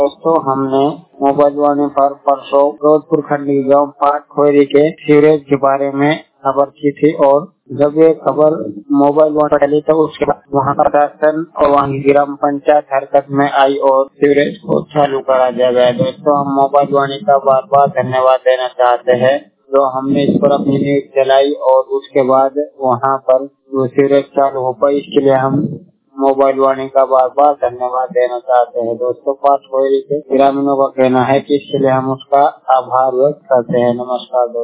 दोस्तों, हमने मोबाइल वाणी पर परसों जोधपुर खंडी गांव पाट खोरी के सीवरेज के बारे में खबर की थी और जब ये खबर मोबाइल वाणी पर चली तो उसके बाद वहाँ का प्रशासन और वहाँ की ग्राम पंचायत हरकत में आई और सीवरेज को चालू करा दिया गया। दोस्तों, हम मोबाइल वाणी का बार बार धन्यवाद देना चाहते हैं जो हमने इस पर अपनी न्यूज चलाई और उसके बाद वहाँ पर वो सीवरेज चालू हो पाई। इसके लिए हम मोबाइल वाणी का बार बार धन्यवाद देना चाहते हैं। दोस्तों, पाट खोरी के ग्रामीणों का कहना है कि इसके लिए हम उसका आभार व्यक्त करते हैं। नमस्कार दोस्तों।